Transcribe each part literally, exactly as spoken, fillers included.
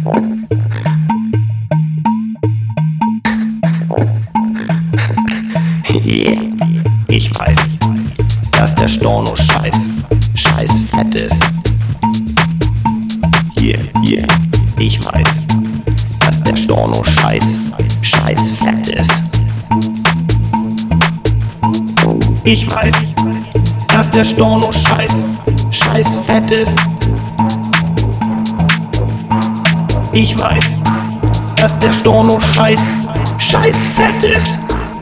Yeah. Ich weiß, dass der Storno scheiß, scheiß fett ist. Yeah, yeah. Ich weiß, dass der Storno scheiß, scheiß fett ist. Ich weiß, dass der Storno scheiß, scheiß fett ist. Ich weiß, dass der Storno scheiß, scheiß fett ist.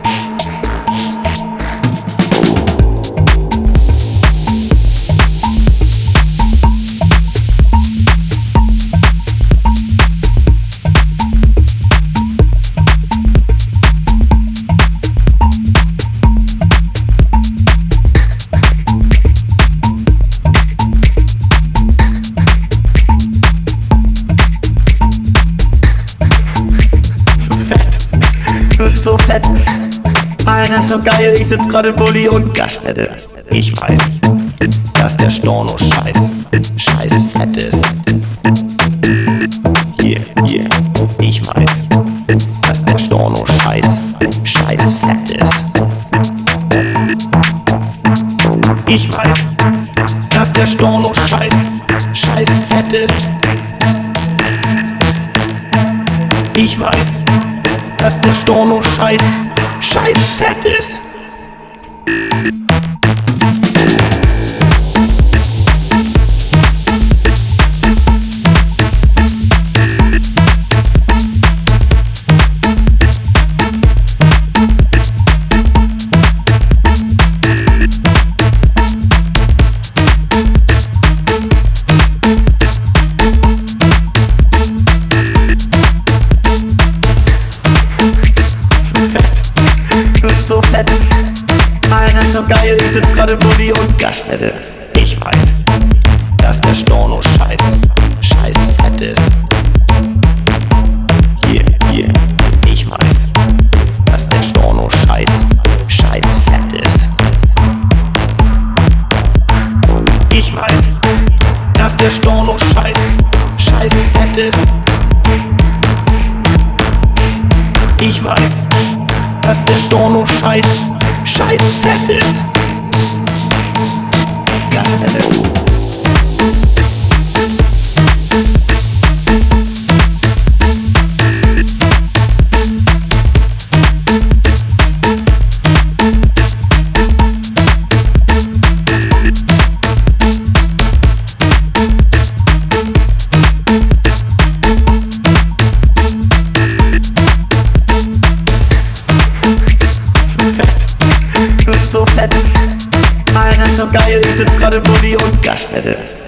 Du bist so fett. Alter, ist so geil. Ich sitz gerade im Bulli und Gaststätte. Ich weiß, dass der Storno scheiß, scheiß fett ist. Yeah, yeah. Ich weiß, dass der Storno scheiß, scheiß fett ist. Ich weiß, dass der Storno scheiß, scheiß fett ist. Ich weiß, dass der Storno scheiß, scheiß fett ist. Du bist so fett. Alter, ist so geil. Ich sitz gerade im Bulli und Gaststätte. Ich weiß, dass der Storno scheiß, scheiß fett ist. Yeah, yeah. Ich weiß, dass der Storno scheiß, scheiß fett ist. Ich weiß, dass der Storno scheiß, scheiß fett ist. Ich weiß, dass der Storno scheiß, scheiß fett ist. Gaststätte. Du bist so fett. Alter, ist so geil. Ich sitz gerade im Bulli und Gaststätte.